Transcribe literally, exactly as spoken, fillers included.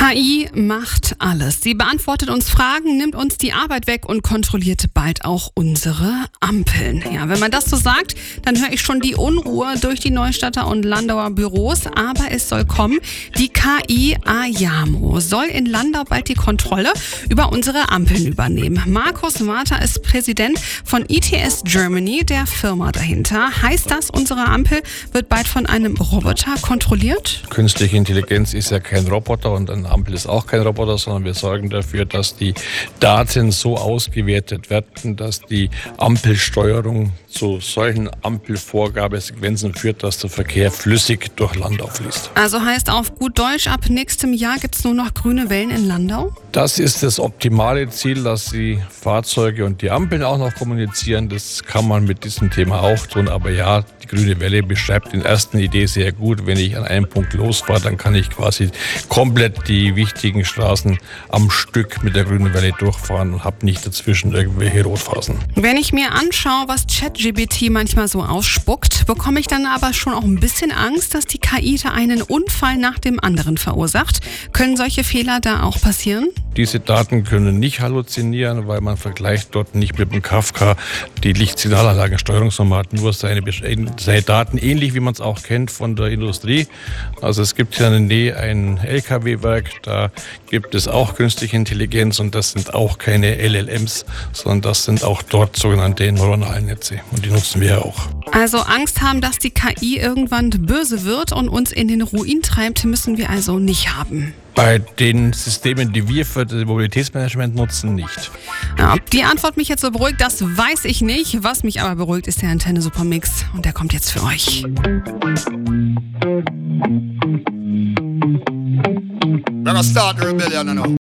K I macht alles. Sie beantwortet uns Fragen, nimmt uns die Arbeit weg und kontrolliert bald auch unsere Ampeln. Ja, wenn man das so sagt, dann höre ich schon die Unruhe durch die Neustadter und Landauer Büros. Aber es soll kommen. Die K I Ayamo soll in Landau bald die Kontrolle über unsere Ampeln übernehmen. Markus Warter ist Präsident von I T S Germany, der Firma dahinter. Heißt das, unsere Ampel wird bald von einem Roboter kontrolliert? Künstliche Intelligenz ist ja kein Roboter und eine Ampel ist auch kein Roboter, sondern wir sorgen dafür, dass die Daten so ausgewertet werden, dass die Ampelsteuerung zu solchen Ampelvorgabesequenzen führt, dass der Verkehr flüssig durch Landau fließt. Also heißt auf gut Deutsch, ab nächstem Jahr gibt es nur noch grüne Wellen in Landau? Das ist das optimale Ziel, dass die Fahrzeuge und die Ampeln auch noch kommunizieren. Das kann man mit diesem Thema auch tun. Aber ja, die grüne Welle beschreibt den ersten Idee sehr gut. Wenn ich an einem Punkt losfahre, dann kann ich quasi komplett die wichtigen Straßen am Stück mit der grünen Welle durchfahren und habe nicht dazwischen irgendwelche Rotphasen. Wenn ich mir anschaue, was ChatGPT manchmal so ausspuckt, bekomme ich dann aber schon auch ein bisschen Angst, dass die K I da einen Unfall nach dem anderen verursacht. Können solche Fehler da auch passieren? Diese Daten können nicht halluzinieren, weil man vergleicht dort nicht mit dem Kafka. Die Lichtsignalanlagensteuerungsnummer hat nur seine, seine Daten, ähnlich wie man es auch kennt von der Industrie. Also es gibt hier in der Nähe ein L K W-Werk, da gibt es auch künstliche Intelligenz und das sind auch keine L L Ms, sondern das sind auch dort sogenannte neuronalen Netze und die nutzen wir ja auch. Also Angst haben, dass die K I irgendwann böse wird und uns in den Ruin treibt, müssen wir also nicht haben. Bei den Systemen, die wir für das Mobilitätsmanagement nutzen, nicht. Ja, ob die Antwort mich jetzt so beruhigt, das weiß ich nicht. Was mich aber beruhigt, ist der Antenne Supermix und der kommt jetzt für euch. We're gonna start the rebellion now.